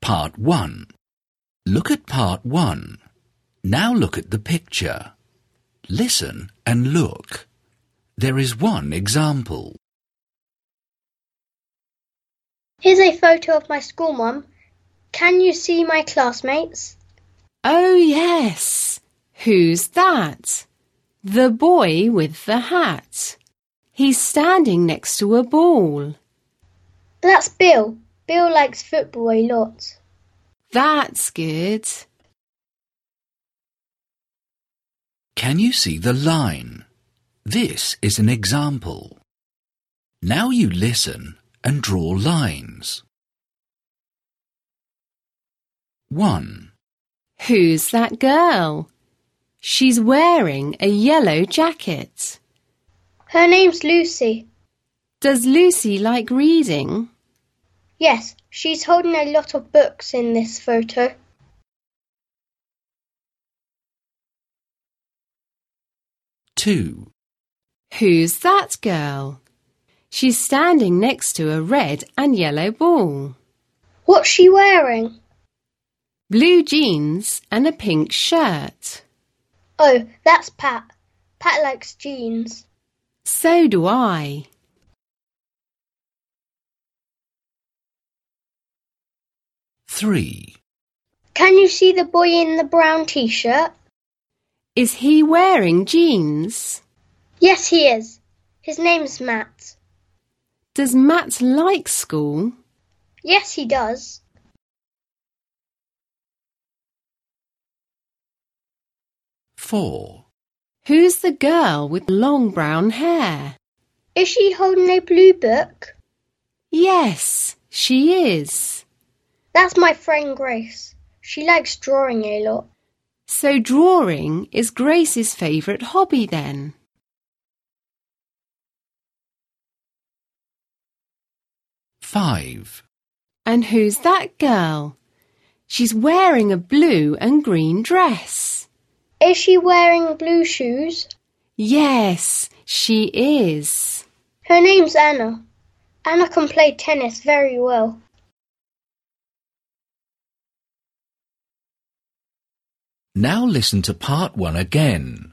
part 1. Look at part 1. Now look at the picture. Listen and look. There is one example. Here's a photo of my school, Mum. Can you see my classmates? Oh, yes. Who's that? The boy with the hat. He's standing next to a ball. That's Bill. Bill likes football a lot. That's good. Can you see the line? This is an example. Now you listen and draw lines. 1. Who's that girl? She's wearing a yellow jacket. Her name's Lucy. Does Lucy like reading? Yes, she's holding a lot of books in this photo. 2. Who's that girl? She's standing next to a red and yellow ball. What's she wearing? Blue jeans and a pink shirt. Oh, that's Pat. Pat likes jeans. So do I. 3. Can you see the boy in the brown t-shirt? Is he wearing jeans? Yes, he is. His name's Matt. Does Matt like school? Yes, he does. 4. Who's the girl with long brown hair? Is she holding a blue book? Yes, she is. That's my friend Grace. She likes drawing a lot. So drawing is Grace's favourite hobby then. 5. And who's that girl? She's wearing a blue and green dress. Is she wearing blue shoes? Yes, she is. Her name's Anna. Anna can play tennis very well. Now listen to part 1 again.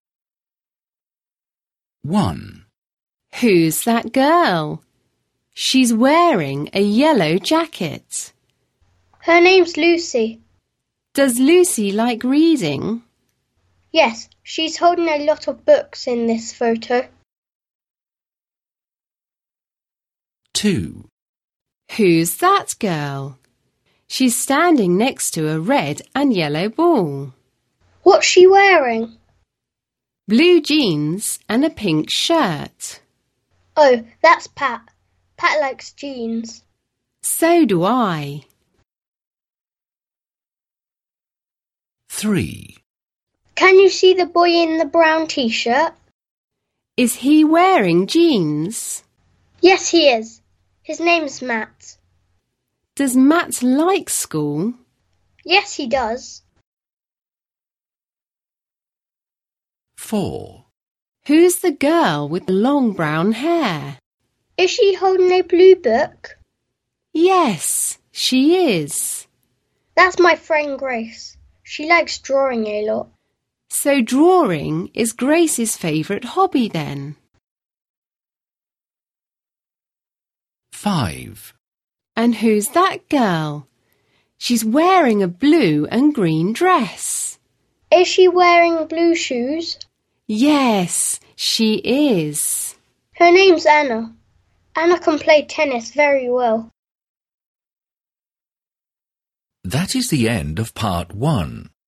1. Who's that girl? She's wearing a yellow jacket. Her name's Lucy. Does Lucy like reading? Yes, she's holding a lot of books in this photo. 2. Who's that girl? She's standing next to a red and yellow ball. What's she wearing? Blue jeans and a pink shirt. Oh, that's Pat. Pat likes jeans. So do I. 3. Can you see the boy in the brown t-shirt? Is he wearing jeans? Yes, he is. His name's Matt. Does Matt like school? Yes, he does. 4. Who's the girl with long brown hair? Is she holding a blue book? Yes, she is. That's my friend Grace. She likes drawing a lot. So drawing is Grace's favourite hobby then. 5. And who's that girl? She's wearing a blue and green dress. Is she wearing blue shoes? Yes, she is. Her name's Anna. Anna can play tennis very well. That is the end of part 1.